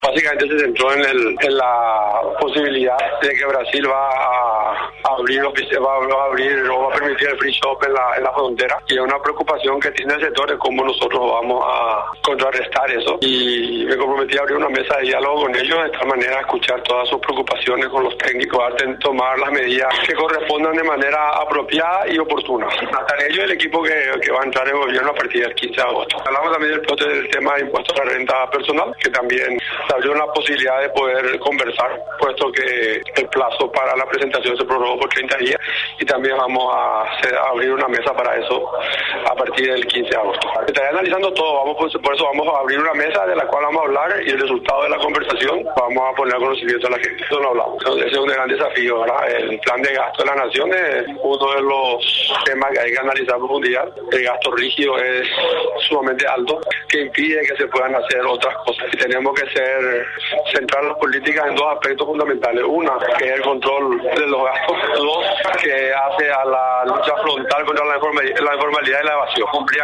Básicamente se centró en la posibilidad de que Brasil va a abrir o va a permitir el free shop en la frontera, y es una preocupación que tiene el sector de cómo nosotros vamos a contrarrestar eso, y me comprometí a abrir una mesa de diálogo con ellos, de tal manera escuchar todas sus preocupaciones con los técnicos, tomar las medidas que correspondan de manera apropiada y oportuna. Hasta ellos el equipo que va a entrar en gobierno a partir del 15 de agosto. Hablamos también del tema de impuestos a la renta personal, que también se abrió una posibilidad de poder conversar, puesto que el plazo para la presentación se prorrogó por 30 días, y también vamos a abrir una mesa para eso a partir del 15 de agosto. Estaré analizando todo, por eso vamos a abrir una mesa de la cual vamos a hablar, y el resultado de la conversación vamos a poner a conocimiento a la gente. Eso no hablamos. Entonces, ese es un gran desafío, ¿verdad? El plan de gasto de la nación es uno de los temas que hay que analizar a profundidad. El gasto rígido es sumamente alto, que impide que se puedan hacer otras cosas. Y tenemos que centrar las políticas en dos aspectos fundamentales. Una, que es el control de los gastos. Dos, que hace a la lucha frontal contra la informalidad y la evasión.